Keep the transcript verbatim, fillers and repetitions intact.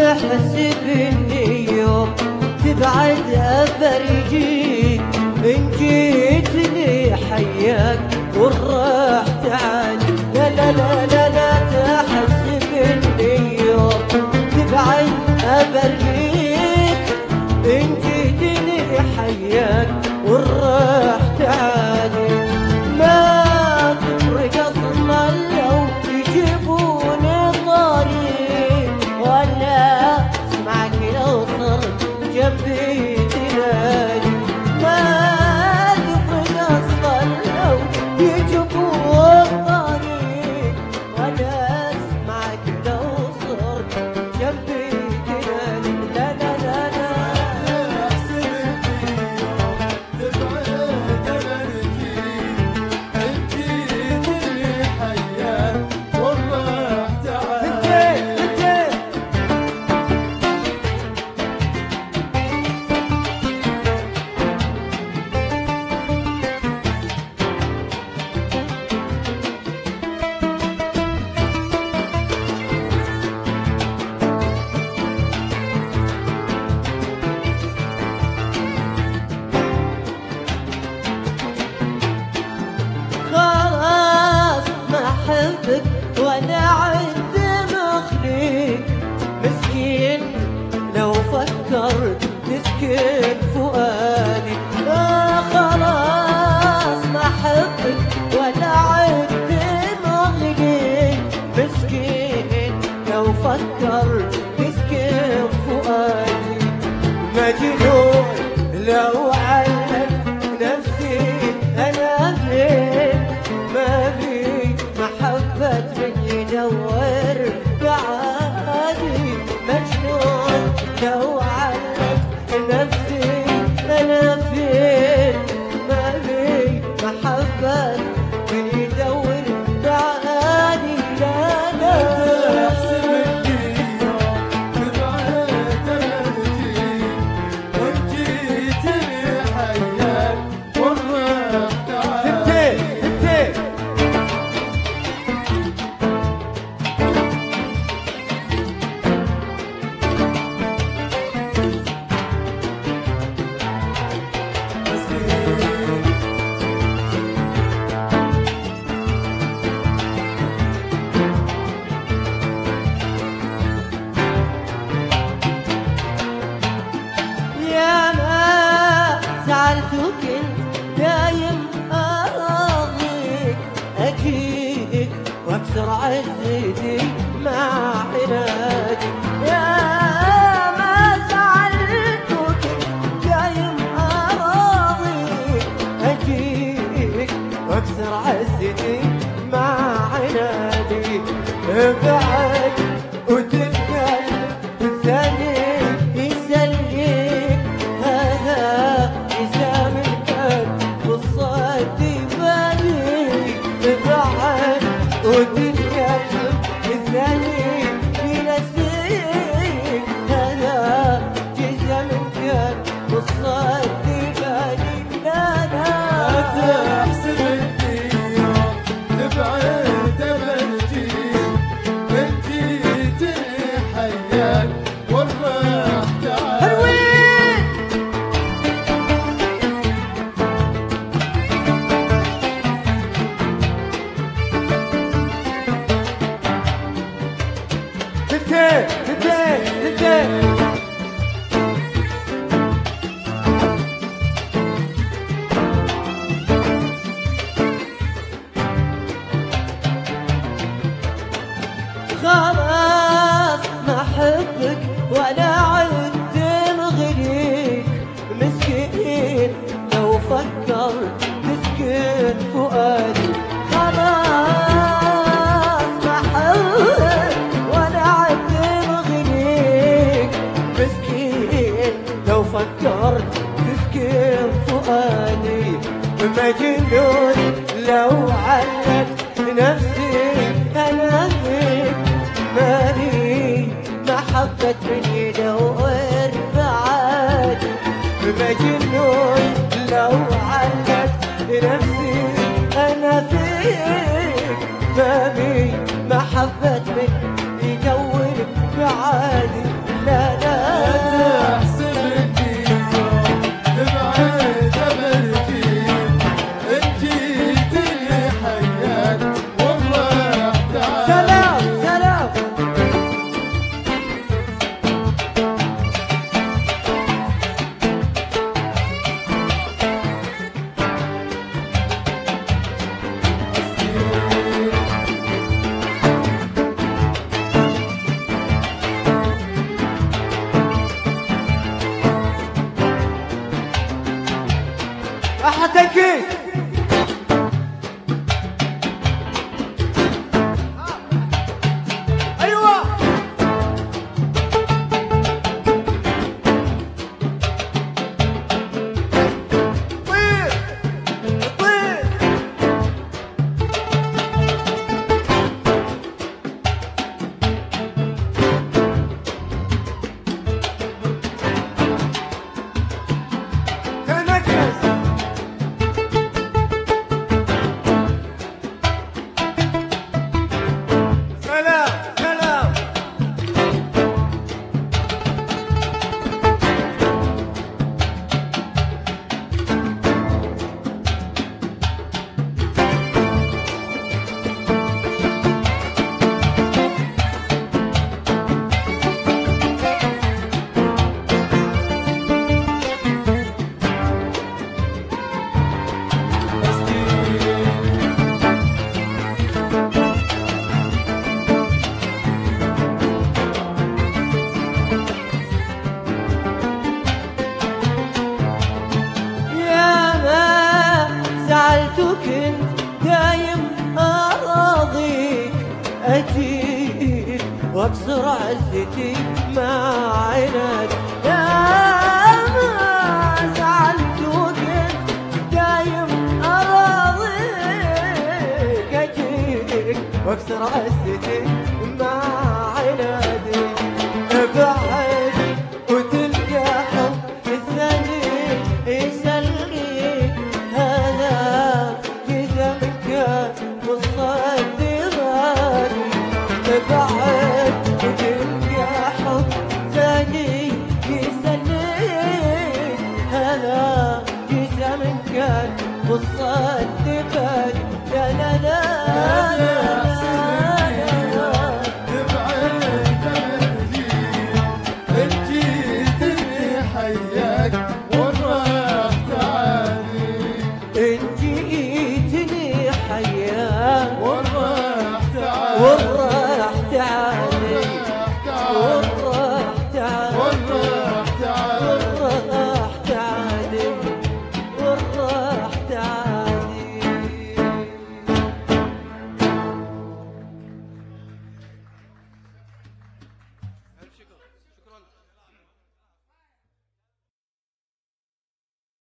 تحسب اني يوم تبعد ابرجيك، ان جيتني حياك والراح تعالي. لا لا لا لا لا تحسب اني يوم تبعد ابرجيك، ان جيتني حياك والراح تعالي. ما تفرق اصلا لو يجيبوني طريق، ولا اسمعك لو صرت جنبي تنادي. ما تفرق اصلا لو يجيبوني طريق، ولا اسمعك لو صرت جنبي تنادي. لا لا لا لا وانا عند مخليك مسكين، لو فكرت تسكن فؤادي. آه خلاص ما احبك وانا عند مخليك مسكين، لو فكرت تسكن فؤادي. مجنون لو علمت نفسي انا فين، ما في محبة من يدور بعادي. مجنون لو علمت نفسي أنا فين، ما في محبة من يدور بعادي. لا لا زعلتك انت دايم اراضيك، اجيك واكسر عزتي مع عنادي. يا ما زعلتك دايم اراضيك، اجيك واكسر عزتي مع عنادي. بعد وتتكلم الثاني يسليك، هذا وتتكلم الثاني ينسيك، هذا جزء من كان والصد بالي. لا لا تحسب اليوم تبعد برجيك، من جيتني حياك والراح تعالي. خلاص ما احبك ولا عدت مغريك مسكين، لو فكرت تسكن فؤادي. خلاص ما احبك ولا عدت مغريك مسكين، لو فكرت تسكن فؤادي. مجنون لو علقت نفسي انا فيك، مالي محبة من يدور بعادي. مجنون لو علقت نفسي انا فيك، مالي محبة من يدور بعادي. لا لا تحسبني يوم تبعد برجيك إن جيتني حياك والله تعال. سلام سلام احلى تنكيس. ايوه طير طير تنكس. سلام سلام يا ما زعلتك انت دايم اراضيك اتيك واكسر عزتي مع عناد. يا ما زعلتك انت دايم اراضيك اتيك واكسر عزتي